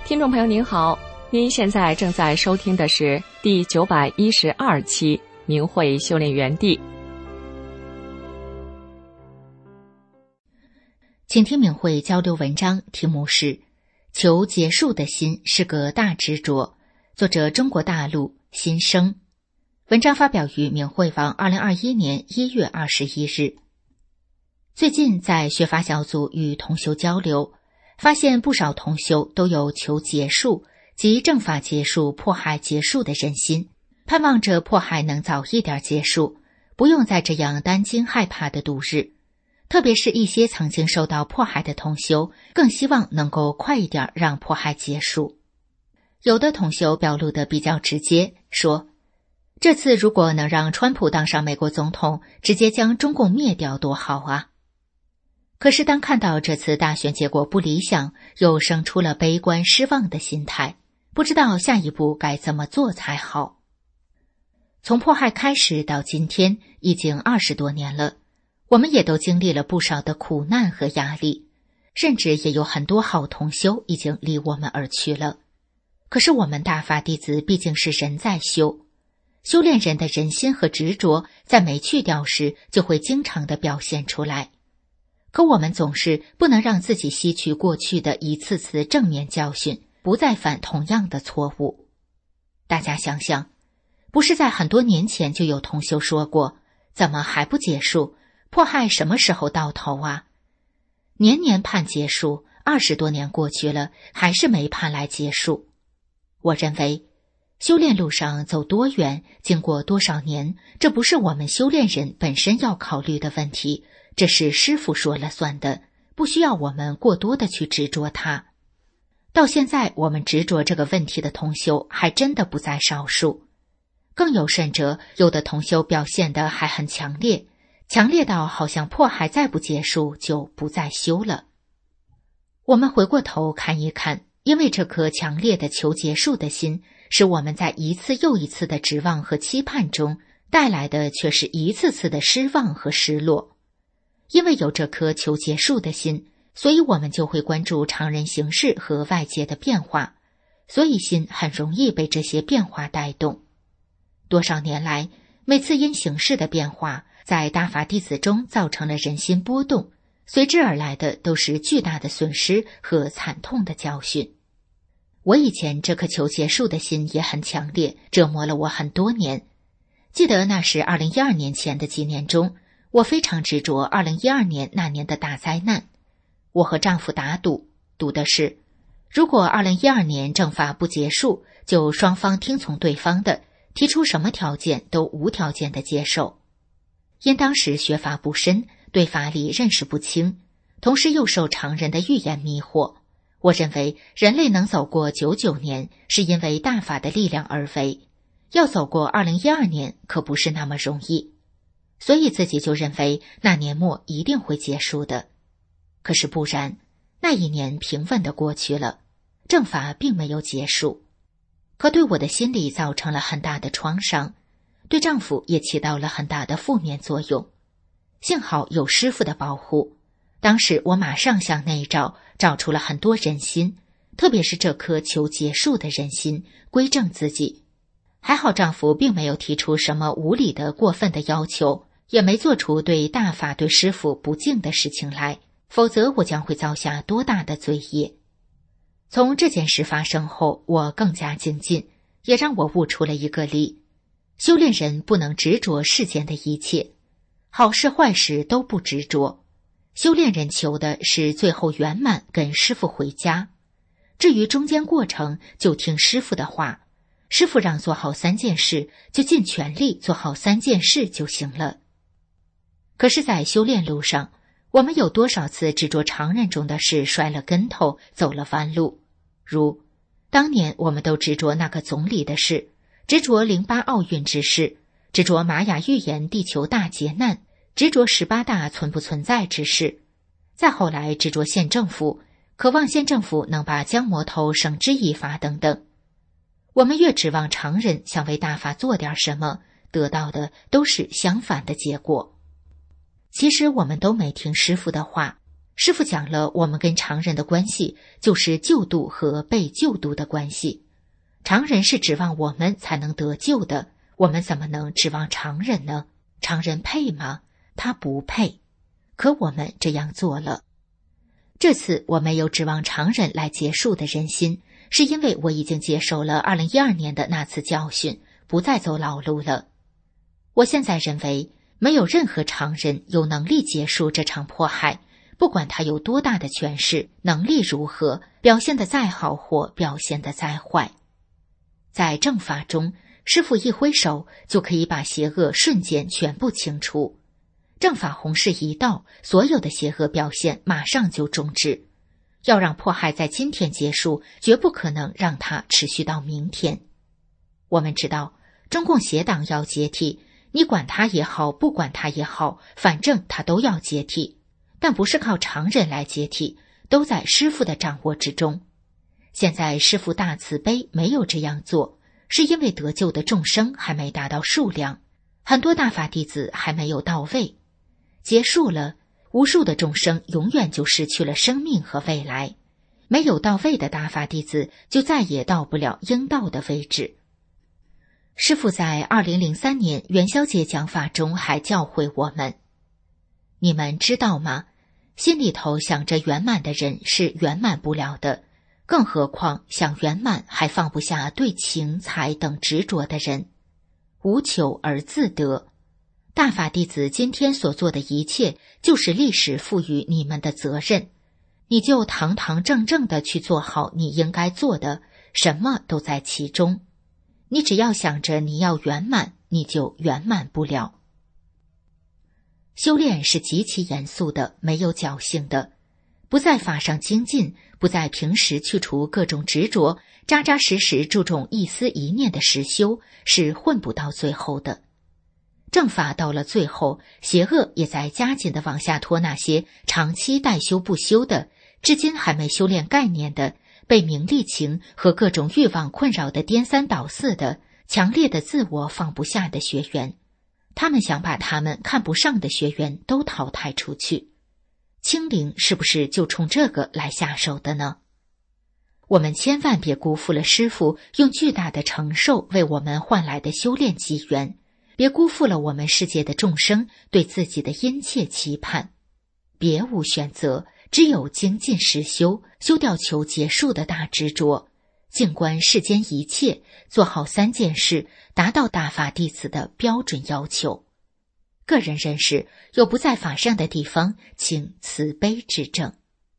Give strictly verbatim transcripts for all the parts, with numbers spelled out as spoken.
听众朋友您好，您现在正在收听的是第九百一十二期明慧修炼园地。 请听明慧交流文章，题目是求结束的心是个大执着，作者中国大陆新生。文章发表于明慧网二零二一年一月二十一日。最近在学法小组与同修交流，发现不少同修都有求结束及正法结束、迫害结束的人心，盼望着迫害能早一点结束，不用再这样担惊害怕的度日。特别是一些曾经受到迫害的同修，更希望能够快一点让迫害结束。有的同修表露得比较直接，说这次如果能让川普当上美国总统，直接将中共灭掉多好啊！可是当看到这次大选结果不理想，又生出了悲观失望的心态，不知道下一步该怎么做才好。从迫害开始到今天已经二十多年了，我们也都经历了不少的苦难和压力，甚至也有很多好同修已经离我们而去了。可是我们大法弟子毕竟是人在修，修炼人的人心和执着在没去掉时就会经常地表现出来。可我们总是不能让自己吸取过去的一次次正面教训，不再犯同样的错误。大家想想，不是在很多年前就有同修说过，怎么还不结束？迫害什么时候到头啊？年年盼结束，二十多年过去了，还是没盼来结束。我认为修炼路上走多远，经过多少年，这不是我们修炼人本身要考虑的问题，这是师父说了算的，不需要我们过多的去执着它。到现在我们执着这个问题的同修还真的不在少数，更有甚者，有的同修表现得还很强烈，强烈到好像迫害再不结束就不再修了。我们回过头看一看，因为这颗强烈的求结束的心，使我们在一次又一次的指望和期盼中带来的却是一次次的失望和失落。因为有这颗求结束的心，所以我们就会关注常人形式和外界的变化，所以心很容易被这些变化带动。多少年来，每次因形式的变化在大法弟子中造成了人心波动，随之而来的都是巨大的损失和惨痛的教训。我以前这颗求结束的心也很强烈，折磨了我很多年。记得那是二零一二年前的几年中，我非常执着二零一二年那年的大灾难。我和丈夫打赌，赌的是如果二零一二年正法不结束，就双方听从对方的，提出什么条件都无条件的接受。因当时学法不深，对法理认识不清，同时又受常人的预言迷惑，我认为人类能走过九九年是因为大法的力量而为，要走过二零一二年可不是那么容易，所以自己就认为那年末一定会结束的。可是不然，那一年平稳地过去了，正法并没有结束，可对我的心理造成了很大的创伤，对丈夫也起到了很大的负面作用。幸好有师父的保护，当时我马上向内照，找出了很多人心，特别是这颗求结束的人心，归正自己。还好丈夫并没有提出什么无理的过分的要求，也没做出对大法对师父不敬的事情来，否则我将会遭下多大的罪业。从这件事发生后，我更加精进，也让我悟出了一个理：修炼人不能执着世间的一切，好事坏事都不执着。修炼人求的是最后圆满跟师父回家，至于中间过程就听师父的话，师父让做好三件事，就尽全力做好三件事就行了。可是在修炼路上，我们有多少次执着常人中的事，摔了跟头，走了弯路。如当年我们都执着那个总理的事，执着零八奥运之事，执着玛雅预言地球大劫难，执着十八大存不存在之事，再后来执着县政府，渴望县政府能把江魔头绳之以法等等。我们越指望常人想为大法做点什么，得到的都是相反的结果。其实我们都没听师父的话， 师父讲了，我们跟常人的关系就是救度和被救度的关系。常人是指望我们才能得救的，我们怎么能指望常人呢？常人配吗？他不配。可我们这样做了。这次我没有指望常人来结束的人心，是因为我已经接受了二零一二年的那次教训，不再走老路了。我现在认为，没有任何常人有能力结束这场迫害，不管他有多大的权势，能力如何，表现得再好或表现得再坏。在正法中，师父一挥手就可以把邪恶瞬间全部清除。正法弘誓一到，所有的邪恶表现马上就终止。要让迫害在今天结束，绝不可能让它持续到明天。我们知道，中共邪党要解体，你管它也好，不管它也好，反正它都要解体。但不是靠常人来解体，都在师父的掌握之中。现在师父大慈悲没有这样做，是因为得救的众生还没达到数量，很多大法弟子还没有到位。结束了，无数的众生永远就失去了生命和未来。没有到位的大法弟子就再也到不了应到的位置。师父在二零零三年元宵节讲法中还教诲我们，你们知道吗？心里头想着圆满的人是圆满不了的，更何况想圆满还放不下对情财等执着的人。无求而自得。大法弟子今天所做的一切，就是历史赋予你们的责任，你就堂堂正正的去做好你应该做的，什么都在其中。你只要想着你要圆满，你就圆满不了。修炼是极其严肃的，没有侥幸的。不在法上精进，不在平时去除各种执着，扎扎实实注重一丝一念的实修，是混不到最后的。正法到了最后，邪恶也在加紧的往下拖那些长期待修不修的，至今还没修炼概念的，被名利情和各种欲望困扰的颠三倒四的，强烈的自我放不下的学员。他们想把他们看不上的学员都淘汰出去。清零是不是就冲这个来下手的呢？我们千万别辜负了师父用巨大的承受为我们换来的修炼机缘，别辜负了我们世界的众生对自己的殷切期盼。别无选择，只有精进实修，修掉求结束的大执着，静观世间一切，做好三件事，达到大法弟子的标准要求。个人认识有不在法上的地方，请慈悲指正。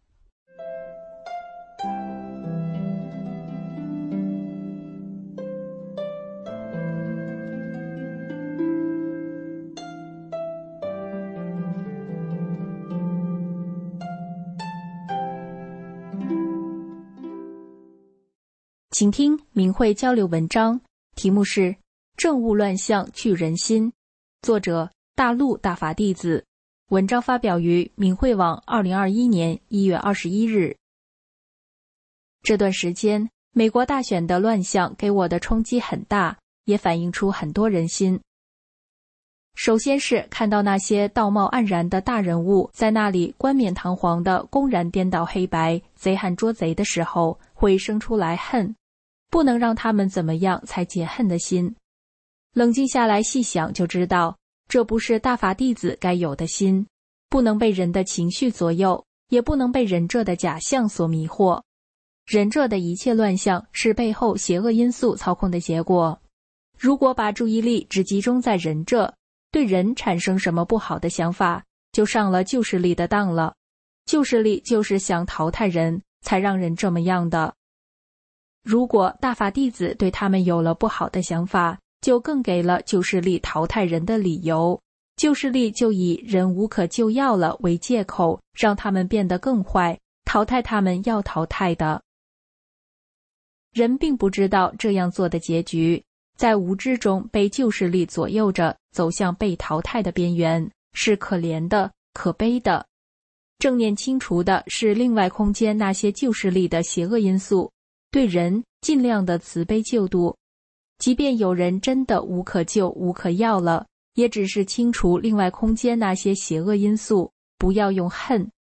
请听明慧交流文章，题目是《政务乱象去人心》，作者大陆大法弟子，文章发表于明慧网二零二一年一月二十一日。这段时间，美国大选的乱象给我的冲击很大，也反映出很多人心。首先是看到那些道貌岸然的大人物在那里冠冕堂皇的公然颠倒黑白、贼喊捉贼的时候，会生出来恨，不能让他们怎么样才解恨的心。冷静下来细想就知道，这不是大法弟子该有的心，不能被人的情绪左右，也不能被人这的假象所迷惑。人这的一切乱象是背后邪恶因素操控的结果。如果把注意力只集中在人这，对人产生什么不好的想法，就上了旧势力的当了。旧势力就是想淘汰人，才让人这么样的。如果大法弟子对他们有了不好的想法，就更给了旧势力淘汰人的理由。旧势力就以人无可救药了为借口，让他们变得更坏，淘汰他们要淘汰的。人并不知道这样做的结局，在无知中被旧势力左右着，走向被淘汰的边缘，是可怜的、可悲的。正念清除的是另外空间那些旧势力的邪恶因素，对人尽量的慈悲救度。即便有人真的无可救、无可要了，也只是清除另外空间那些邪恶因素，不要用恨，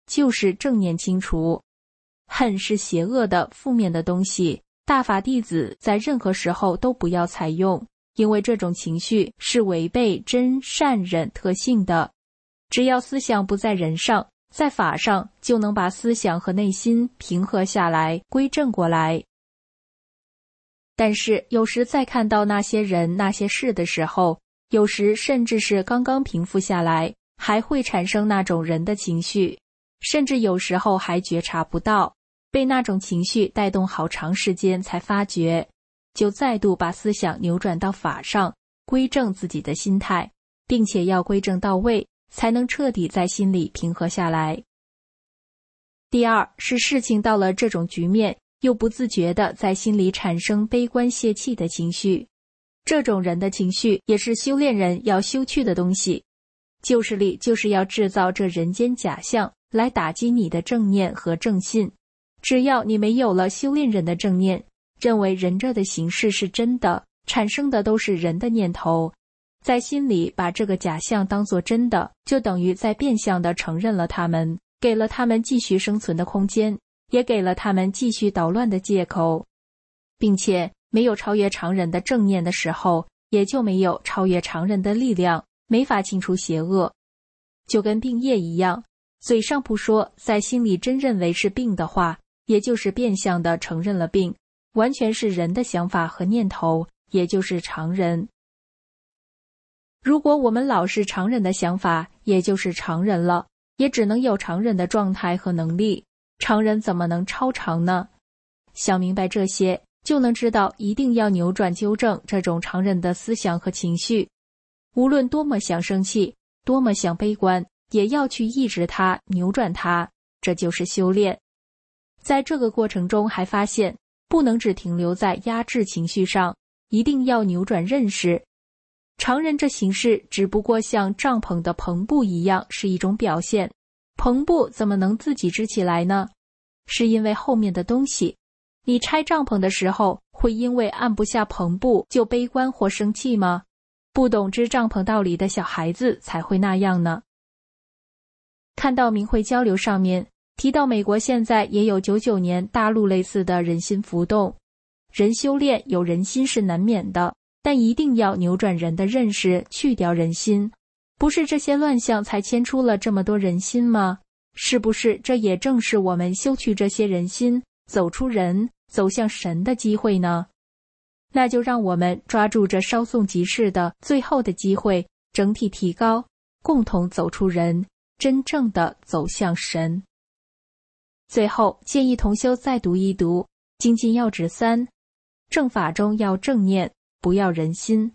就是正念清除。恨是邪恶的、负面的东西，大法弟子在任何时候都不要采用，因为这种情绪是违背真善忍特性的。只要思想不在人上，在法上，就能把思想和内心平和下来，归正过来。但是有时在看到那些人那些事的时候，有时甚至是刚刚平复下来，还会产生那种人的情绪，甚至有时候还觉察不到，被那种情绪带动好长时间才发觉，就再度把思想扭转到法上，归正自己的心态，并且要归正到位，才能彻底在心里平和下来。第二是事情到了这种局面，又不自觉地在心里产生悲观泄气的情绪，这种人的情绪也是修炼人要修去的东西。旧势力就是要制造这人间假象，来打击你的正念和正信。只要你没有了修炼人的正念，认为人这的形式是真的，产生的都是人的念头，在心里把这个假象当作真的，就等于在变相地承认了他们，给了他们继续生存的空间，也给了他们继续捣乱的借口。并且没有超越常人的正念的时候，也就没有超越常人的力量，没法清除邪恶。就跟病业一样，嘴上不说，在心里真认为是病的话，也就是变相地承认了病，完全是人的想法和念头，也就是常人。如果我们老是常人的想法，也就是常人了，也只能有常人的状态和能力，常人怎么能超常呢？想明白这些，就能知道一定要扭转纠正这种常人的思想和情绪。无论多么想生气，多么想悲观，也要去抑制它，扭转它，这就是修炼。在这个过程中还发现，不能只停留在压制情绪上，一定要扭转认识。常人这形式只不过像帐篷的篷布一样，是一种表现。篷布怎么能自己支起来呢？是因为后面的东西。你拆帐篷的时候，会因为按不下篷布就悲观或生气吗？不懂织帐篷道理的小孩子才会那样呢。看到明慧交流上面提到，美国现在也有九九年大陆类似的人心浮动。人修炼有人心是难免的，但一定要扭转人的认识，去掉人心。不是这些乱象才牵出了这么多人心吗？是不是这也正是我们修去这些人心，走出人，走向神的机会呢？那就让我们抓住这稍纵即逝的最后的机会，整体提高，共同走出人，真正的走向神。最后建议同修再读一读《精进要旨三》，正法中要正念，不要人心。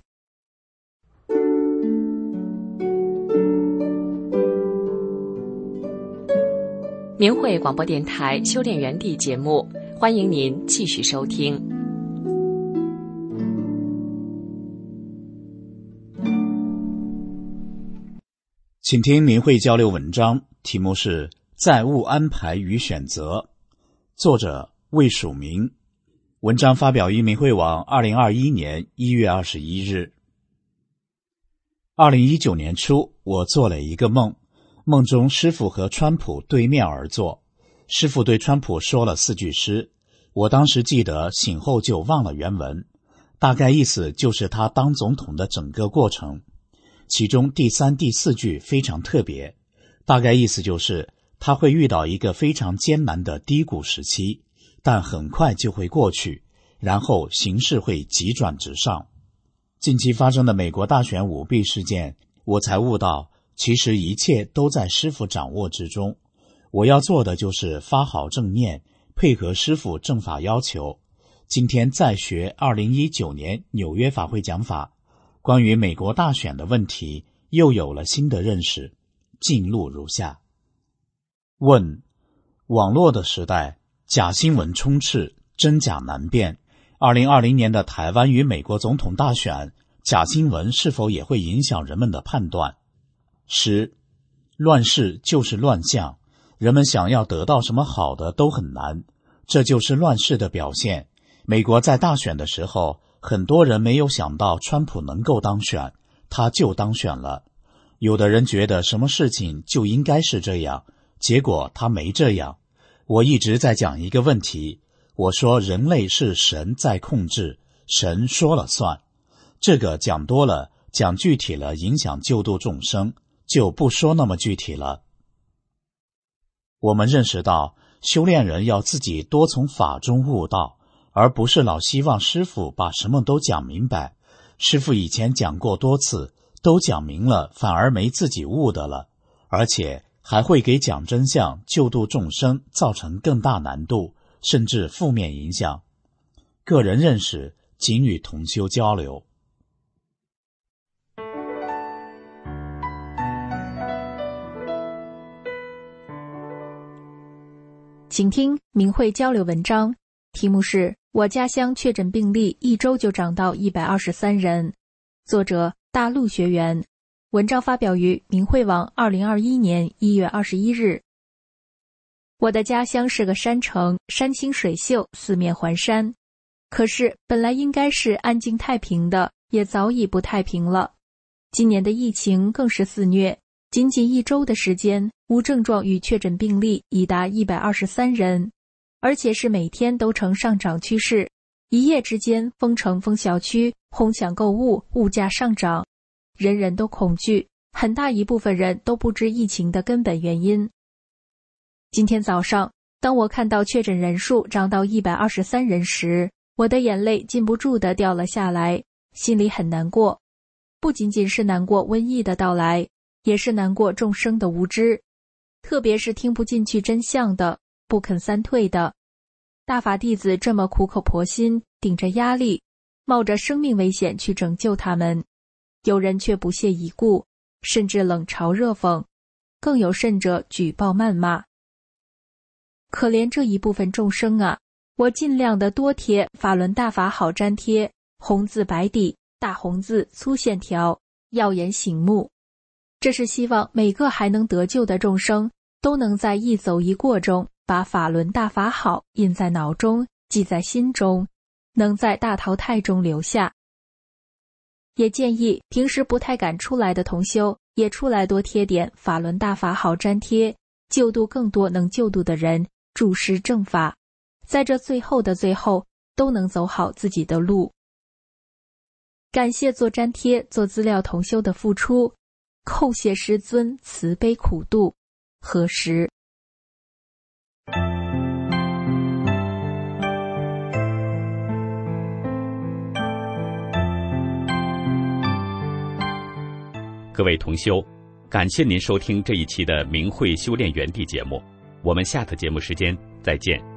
明慧广播电台修炼园地节目，欢迎您继续收听。 请听明慧交流文章，题目是《载物安排与选择》，作者魏曙明。文章发表于明慧网二零二一年一月二十一日。二零一九年初，我做了一个梦，梦中师父和川普对面而坐，师父对川普说了四句诗，我当时记得，醒后就忘了原文，大概意思就是他当总统的整个过程。其中第三、第四句非常特别，大概意思就是他会遇到一个非常艰难的低谷时期，但很快就会过去，然后形势会急转直上。近期发生的美国大选舞弊事件，我才悟到，其实一切都在师父掌握之中。我要做的就是发好正念，配合师父正法要求。今天再学二零一九年纽约法会讲法，关于美国大选的问题又有了新的认识。进录如下。问：网络的时代，假新闻充斥，真假难辨。二零二零年的台湾与美国总统大选，假新闻是否也会影响人们的判断？十，乱世就是乱象，人们想要得到什么好的都很难，这就是乱世的表现。美国在大选的时候，很多人没有想到川普能够当选，他就当选了。有的人觉得什么事情就应该是这样， 结果他没这样。我一直在讲一个问题，我说人类是神在控制，神说了算。这个讲多了，讲具体了，影响救度众生，就不说那么具体了。我们认识到修炼人要自己多从法中悟道，而不是老希望师父把什么都讲明白。师父以前讲过多次，都讲明了，反而没自己悟的了，而且还会给讲真相救度众生造成更大难度，甚至负面影响。个人认识仅与同修交流。 请听明慧交流文章，题目是我家乡确诊病例一周就涨到一百二十三人，作者大陆学员，文章发表于明慧网二零二一年一月二十一日。我的家乡是个山城，山清水秀，四面环山，可是本来应该是安静太平的，也早已不太平了。今年的疫情更是肆虐，仅仅一周的时间，无症状与确诊病例已达一百二十三人，而且是每天都呈上涨趋势。一夜之间，封城封小区，哄抢购物，物价上涨，人人都恐惧，很大一部分人都不知疫情的根本原因。今天早上，当我看到确诊人数涨到一百二十三人时，我的眼泪禁不住地掉了下来，心里很难过。不仅仅是难过瘟疫的到来，也是难过众生的无知，特别是听不进去真相的，不肯三退的。大法弟子这么苦口婆心，顶着压力，冒着生命危险去拯救他们，有人却不屑一顾，甚至冷嘲热讽，更有甚者举报谩骂。可怜这一部分众生啊，我尽量的多贴法轮大法好粘贴，红字白底，大红字粗线条，耀眼醒目。这是希望每个还能得救的众生都能在一走一过中把法轮大法好印在脑中，记在心中，能在大淘汰中留下。也建议平时不太敢出来的同修也出来多贴点法轮大法好粘贴，救度更多能救度的人，注释正法，在这最后的最后都能走好自己的路。感谢做粘贴做资料同修的付出，叩谢师尊慈悲苦度，何时？ 各位同修，感谢您收听这一期的明慧修炼园地节目，我们下次节目时间再见。